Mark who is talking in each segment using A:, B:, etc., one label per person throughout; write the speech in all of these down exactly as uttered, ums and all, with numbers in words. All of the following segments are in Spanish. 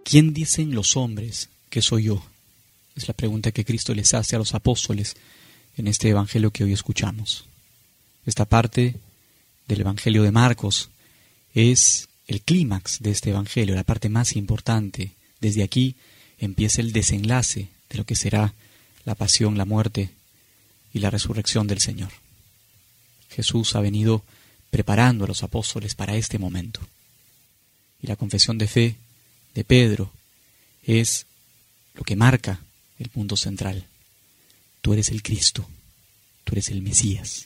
A: ¿quién dicen los hombres que soy yo? Es la pregunta que Cristo les hace a los apóstoles en este evangelio que hoy escuchamos. Esta parte del evangelio de Marcos es el clímax de este evangelio, la parte más importante. Desde aquí empieza el desenlace de lo que será la pasión, la muerte y la resurrección del Señor. Jesús ha venido preparando a los apóstoles para este momento. Y la confesión de fe de Pedro es lo que marca el punto central. Tú eres el Cristo, tú eres el Mesías.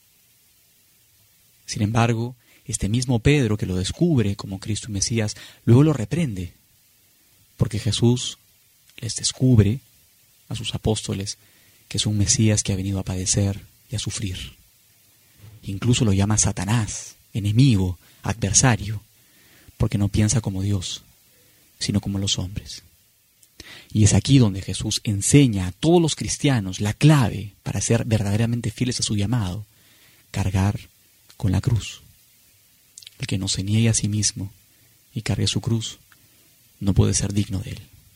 A: Sin embargo, este mismo Pedro que lo descubre como Cristo y Mesías, luego lo reprende, porque Jesús les descubre a sus apóstoles que es un Mesías que ha venido a padecer y a sufrir. Incluso lo llama Satanás, enemigo, adversario, porque no piensa como Dios, sino como los hombres. Y es aquí donde Jesús enseña a todos los cristianos la clave para ser verdaderamente fieles a su llamado: cargar con la cruz. El que no se niegue a sí mismo y cargue su cruz no puede ser digno de él.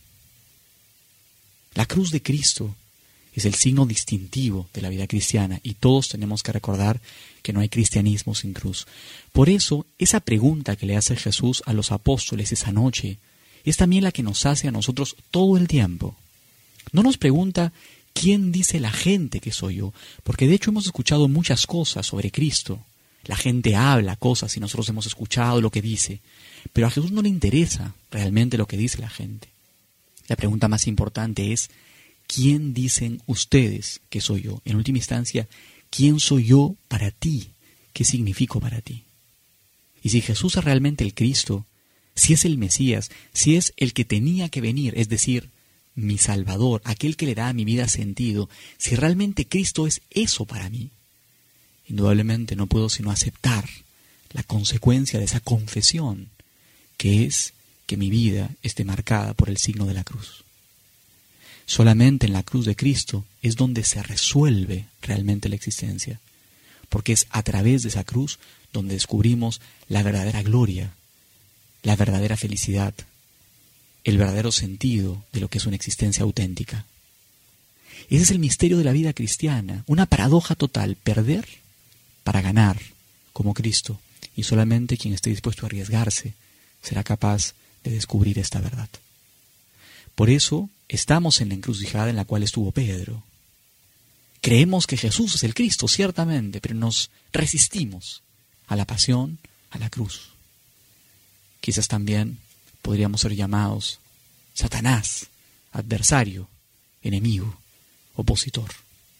A: La cruz de Cristo es el signo distintivo de la vida cristiana y todos tenemos que recordar que no hay cristianismo sin cruz. Por eso, esa pregunta que le hace Jesús a los apóstoles esa noche es también la que nos hace a nosotros todo el tiempo. No nos pregunta quién dice la gente que soy yo, porque de hecho hemos escuchado muchas cosas sobre Cristo. La gente habla cosas y nosotros hemos escuchado lo que dice, pero a Jesús no le interesa realmente lo que dice la gente. La pregunta más importante es: ¿quién dicen ustedes que soy yo? En última instancia, ¿quién soy yo para ti? ¿Qué significo para ti? Y si Jesús es realmente el Cristo, si es el Mesías, si es el que tenía que venir, es decir, mi Salvador, aquel que le da a mi vida sentido, si realmente Cristo es eso para mí, indudablemente no puedo sino aceptar la consecuencia de esa confesión, que es que mi vida esté marcada por el signo de la cruz. Solamente en la cruz de Cristo es donde se resuelve realmente la existencia, porque es a través de esa cruz donde descubrimos la verdadera gloria, la verdadera felicidad, el verdadero sentido de lo que es una existencia auténtica. Ese es el misterio de la vida cristiana, una paradoja total: perder para ganar como Cristo, y solamente quien esté dispuesto a arriesgarse será capaz de descubrir esta verdad. Por eso estamos en la encrucijada en la cual estuvo Pedro. Creemos que Jesús es el Cristo, ciertamente, pero nos resistimos a la pasión, a la cruz. Quizás también podríamos ser llamados Satanás, adversario, enemigo, opositor.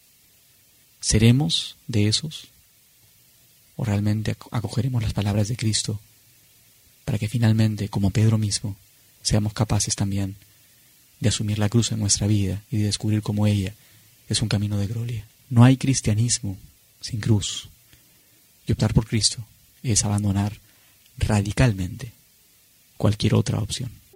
A: ¿Seremos de esos? ¿O realmente acogeremos las palabras de Cristo para que finalmente, como Pedro mismo, seamos capaces también de asumir la cruz en nuestra vida y de descubrir cómo ella es un camino de gloria? No hay cristianismo sin cruz. Y optar por Cristo es abandonar radicalmente cualquier otra opción.